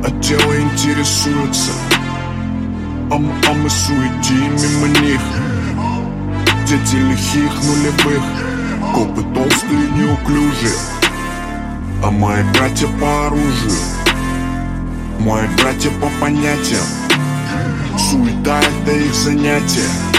а тело интересуется. А мы суетим мимо них. Дети лихих нулевых, копы толстые, неуклюжие. А мои братья по оружию, мои братья по понятиям. Суета — это их занятие.